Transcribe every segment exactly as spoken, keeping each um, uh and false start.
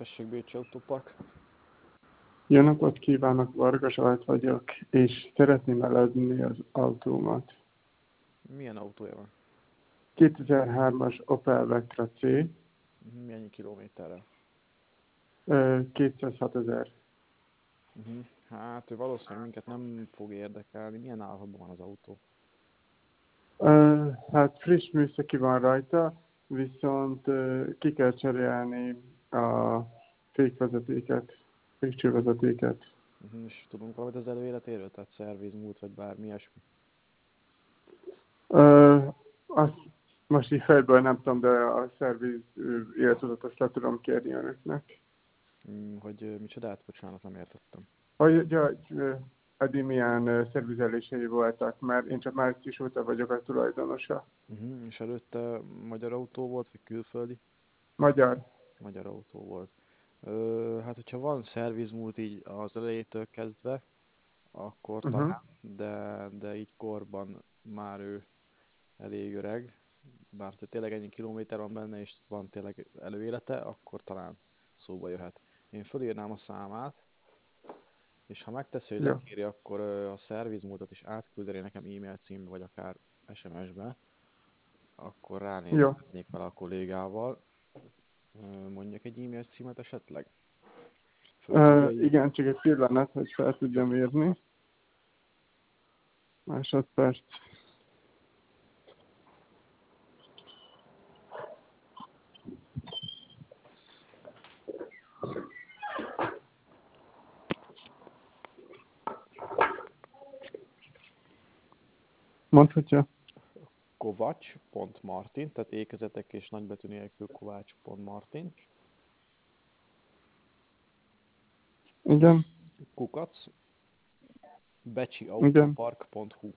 Tessék, Bécsi Autópark. Jó napot kívánok, Varga Zsolt vagyok, és szeretném eladni az autómat. Milyen autója van? kétezer-hármas Opel Vectra C, Mennyi kilométerre? kétszázhat ezer. Uh-huh. Hát ő valószínűleg minket nem fog érdekelni. Milyen állapotban van az autó? Uh, hát friss műszaki van rajta, viszont uh, ki kell cserélni a fékvezetéket, fékcsővezetéket. Uh-huh. És tudunk valamit az előéletéről? Tehát szerviz, múlt vagy bármi ilyesmi? Uh, azt most így fejből nem tudom, de a szerviz uh, életutat le tudom kérni önöknek. Mm, hogy uh, micsodát? Bocsánat, nem értettem. Hogy, hogy uh, eddig milyen uh, szervizelései voltak, mert én csak március óta vagyok a tulajdonosa. Uh-huh. És előtte magyar autó volt, vagy külföldi? Magyar. Magyar autó volt. Ö, hát, hogyha van szervizmúlt így az elejétől kezdve, akkor Uh-huh. talán, de, de így korban már ő elég öreg, bár ha tényleg ennyi kilométer van benne, és van tényleg előélete, akkor talán szóba jöhet. Én fölírnám a számát, és ha megteszi, hogy Jó. lekéri, akkor a szervizmódot is átküldeni nekem e-mail címbe, vagy akár es em es-be, akkor Jó. ránézhetnék vele a kollégával. Mondjak egy e-mail címet esetleg? Fölírja Uh, így. igen, csak egy pillanat, hogy fel tudjam írni. Másodperc. Mondhatja? Kovács.martin, tehát ékezetek és nagybetű nélkül Kovács.martin. Igen. Kukac. Igen. becsiautopark.hu.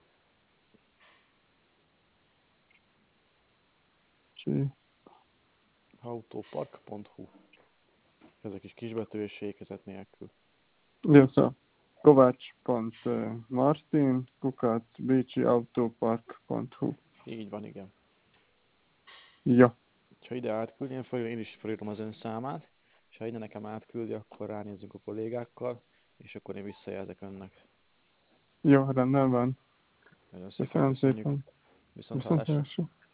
Csi. autopark.hu. Ezek is kisbetű és ékezet nélkül. Jó, szó. Kovács.martin, kukac, bécsiautopark.hu. Így van, igen. Jó. Ha ide átküldi, én, fel, én is felírom az ön számát, és ha ide nekem átküldi, akkor ránézzük a kollégákkal, és akkor én visszajelzek önnek. Jó, rendben van. Nagyon szépen Köszönöm köszönjük. szépen. Viszont Viszont hallásra. hallásra.